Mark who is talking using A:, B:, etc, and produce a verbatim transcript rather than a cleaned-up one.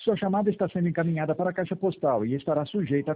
A: Sua chamada está sendo encaminhada para a caixa postal e estará sujeita a